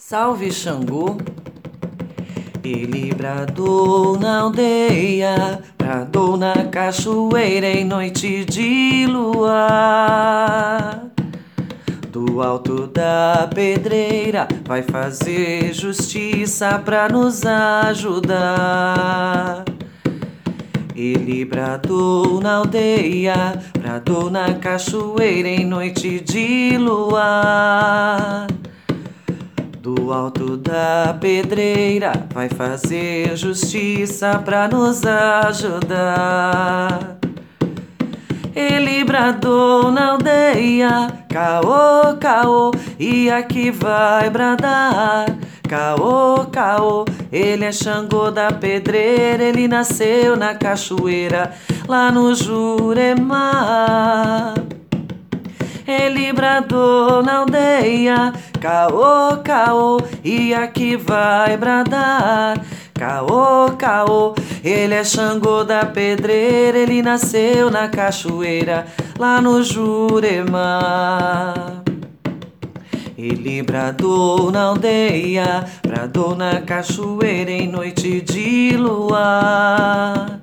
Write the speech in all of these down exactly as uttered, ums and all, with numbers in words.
Salve Xangô, ele bradou na aldeia, bradou na cachoeira em noite de luar. Do alto da pedreira vai fazer justiça pra nos ajudar. Ele bradou na aldeia, bradou na cachoeira em noite de luar. Do alto da pedreira vai fazer justiça pra nos ajudar. Ele bradou na aldeia, caô, caô, e aqui vai bradar. Caô, caô, ele é Xangô da pedreira, ele nasceu na cachoeira, lá no Jurema. Ele bradou na aldeia, caô, caô, e aqui vai bradar. Caô, caô, ele é Xangô da pedreira, ele nasceu na cachoeira, lá no Jurema. Ele bradou na aldeia, bradou na cachoeira em noite de luar.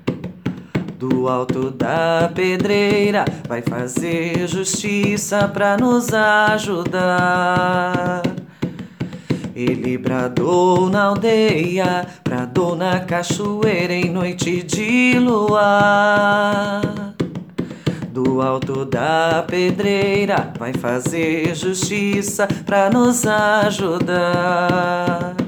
Do alto da pedreira vai fazer justiça pra nos ajudar. Ele bradou na aldeia, bradou na cachoeira em noite de luar. Do alto da pedreira vai fazer justiça pra nos ajudar.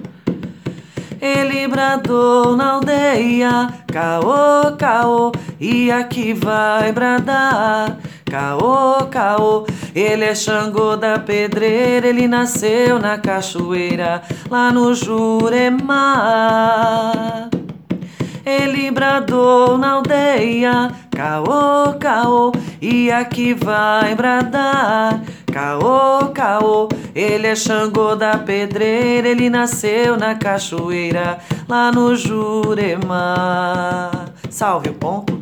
Ele bradou na aldeia, caô, caô, e aqui vai bradar. Caô, caô, ele é Xangô da pedreira, ele nasceu na cachoeira, lá no Jurema. Ele bradou na aldeia, caô, caô, e aqui vai bradar. Caô, caô, ele é Xangô da pedreira, ele nasceu na cachoeira, lá no Jurema. Salve o ponto.